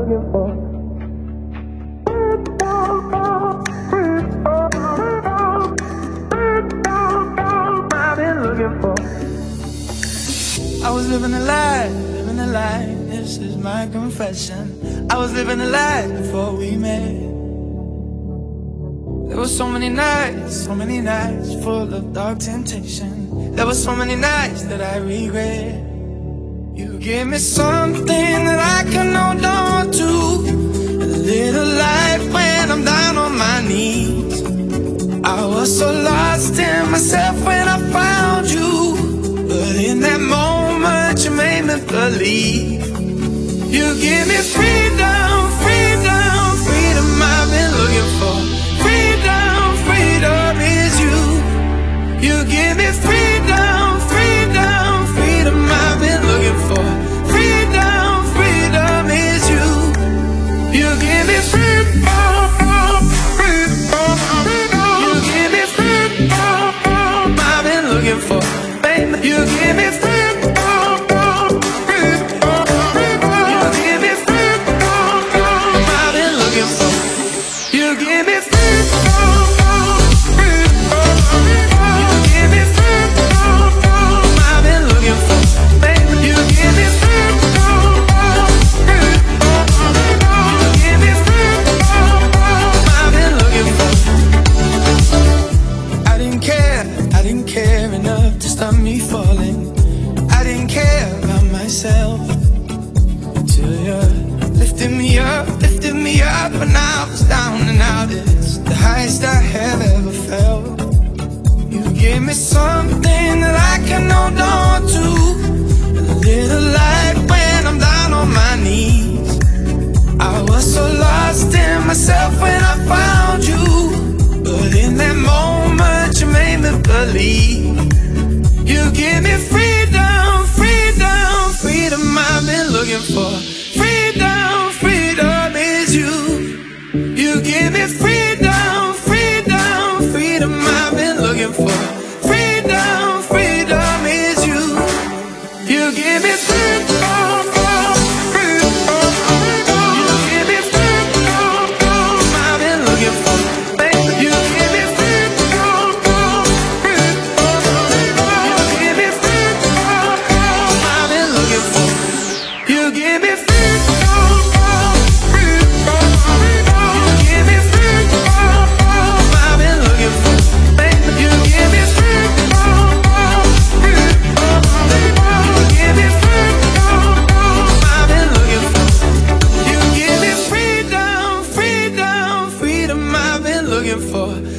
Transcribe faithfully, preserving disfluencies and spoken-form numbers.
looking for. I've been looking for. I was living a lie, living a lie. This is my confession. I was living a lie before we met. There were so many nights, so many nights full of dark temptation. There were so many nights that I regret. You gave me something that I can hold on to, a little light when I'm down on my knees. I was so lost in myself when I found you, but in that moment you made me believe. You give me freedom, freedom, freedom I've been looking for. Freedom, freedom is you. You give me freedom, freedom, freedom I've been looking for. Freedom, freedom is you. You give me freedom, freedom, freedom. You give me freedom I've been looking for. Baby, you give me freedom. Until you lifted me up, lifted me up when I was down and out. It's the highest I have ever felt. You gave me something that I can hold on to, a little light when I'm down on my knees. I was so lost in myself when I found you, but in that moment you made me believe. You give me freedom, freedom, freedom I've been looking for. Freedom, freedom is you. You give me freedom, freedom, freedom I've been looking for. Freedom, freedom is you. You give me freedom, freedom, freedom. You give me freedom I've been looking for. Baby, you give me freedom, freedom, freedom. You give me freedom I've been looking for. You give me freedom. For